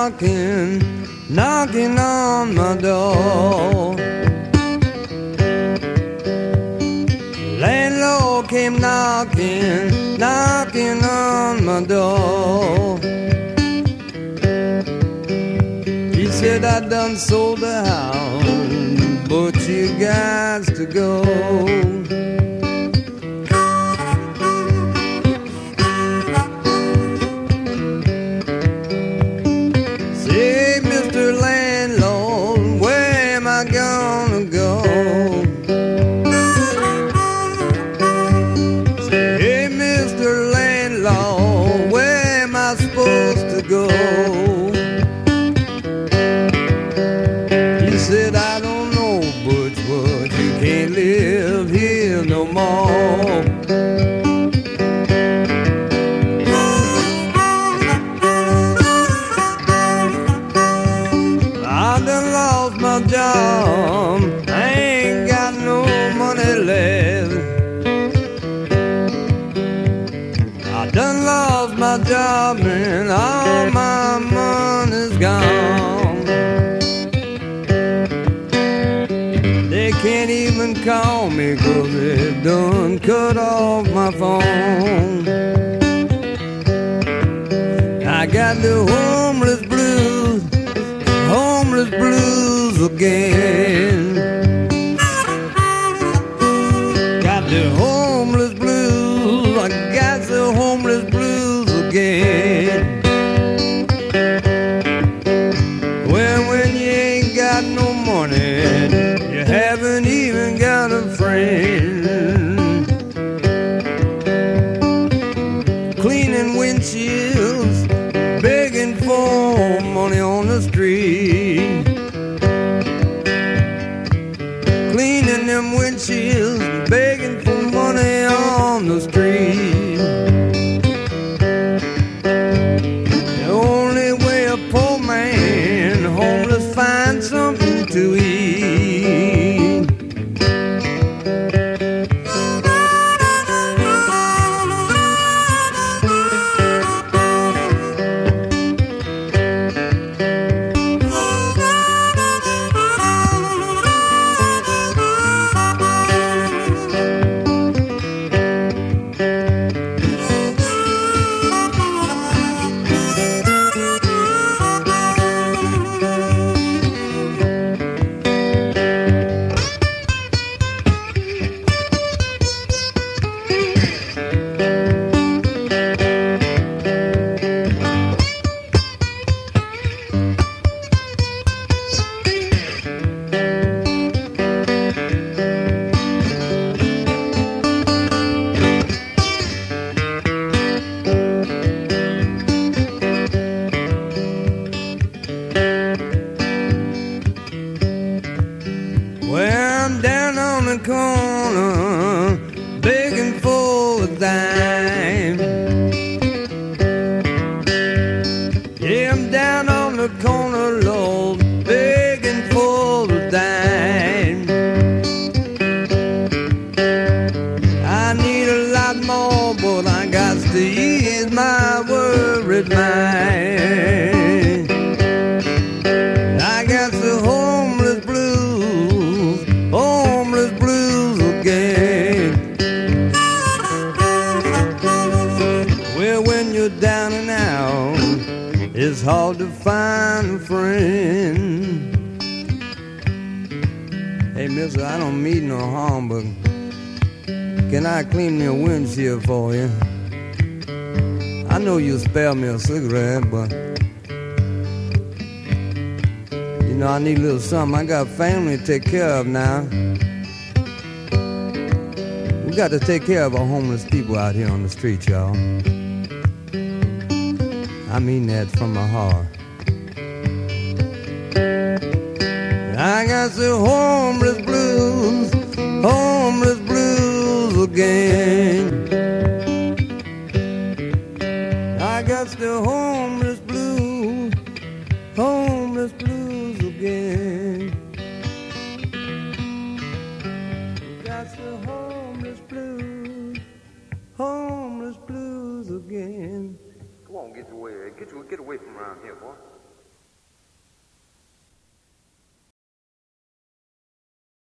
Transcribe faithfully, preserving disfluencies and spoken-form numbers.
knocking, knocking on my door. Landlord came knocking, knocking on my door. He said I done sold the house, but you got to go. Say, Mister Landlord, where am I gonna go? Say, hey, Mister Landlord, where am I supposed to go? He said, I don't know, Butch, but you can't live here no more. I done lost my job, I ain't got no money left. I done lost my job and all my money's gone. They can't even call me 'cause they done cut off my phone. I got the homeless blues, homeless blues again. Got the homeless blues, I got the homeless blues again. Well, when you ain't got no money, you haven't even got a friend. Cleaning windshields, begging for money on the street. Cleaning them windshields, begging for money on the street. The only way a poor man, homeless, finds something to eat. Well, I'm down on the corner, begging for a dime. Yeah, I'm down on the corner, Lord, begging for a dime. I need a lot more, but I got to ease my worried mind. I got the homeless blues, homeless blues again. Well, when you're down and out, it's hard to find a friend. Hey, mister, I don't mean no harm, but can I clean me a windshield for you? I know you spare me a cigarette, but you know, I need a little something. I got family to take care of now. We got to take care of our homeless people out here on the street, y'all. I mean that from my heart. I got the homeless blues, homeless blues again. I got the homeless blues, homeless blues again. Got the homeless blues, homeless blues again. Come on, get away, get, get away from around here, boy.